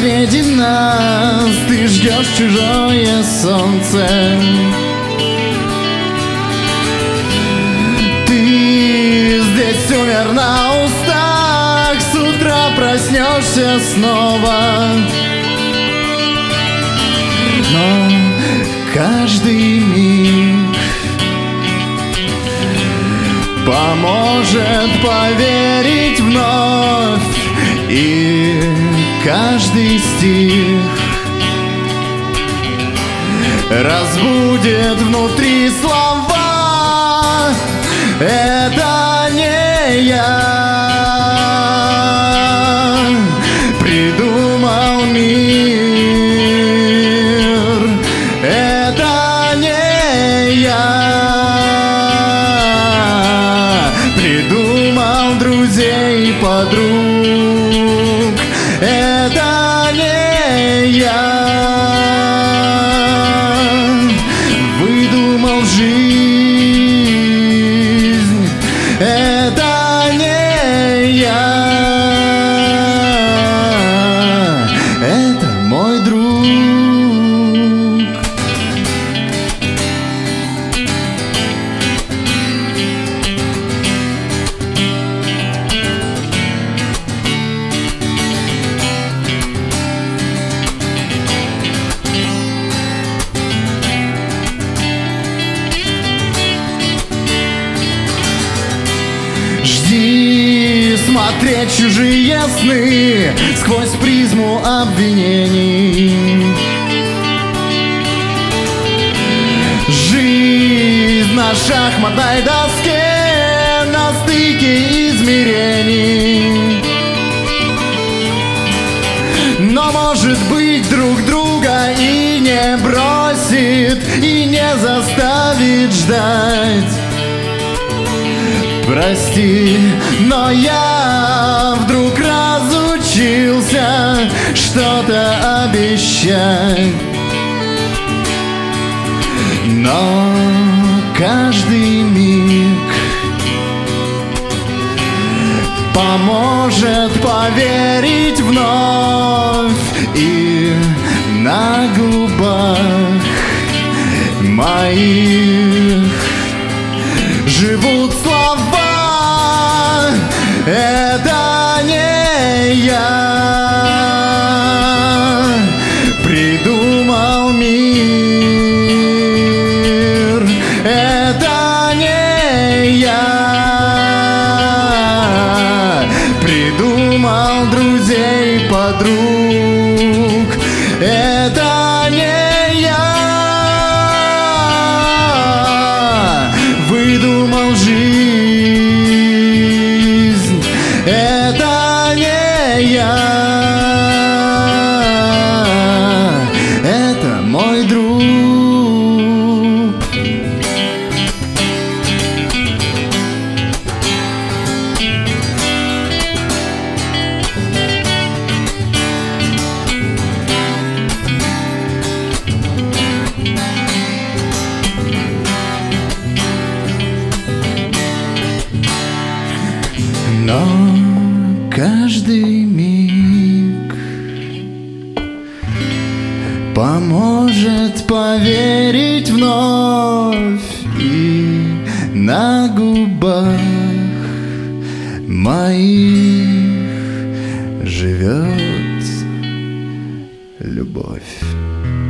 среди нас ты ждешь чужое солнце. Ты здесь умер на устах, с утра проснешься снова. Но каждый миг поможет поверить вновь, и каждый стих разбудит внутри слова. Это не я придумал мир, это не я придумал друзей и подруг, это не я выдумал жизнь, это не я, это мой друг. Жди смотреть чужие сны сквозь призму обвинений. Жизнь на шахматной доске, на стыке измерений. Но может быть друг друга и не бросит, и не заставит ждать. Прости, но я вдруг разучился что-то обещать. Но каждый миг поможет поверить вновь, и на губах моих живут слова. Это не я придумал мир, это не я придумал друзей и подруг, это не я выдумал жизнь, это не я, это мой друг. Но каждый миг поможет поверить вновь, и на губах моих живет любовь.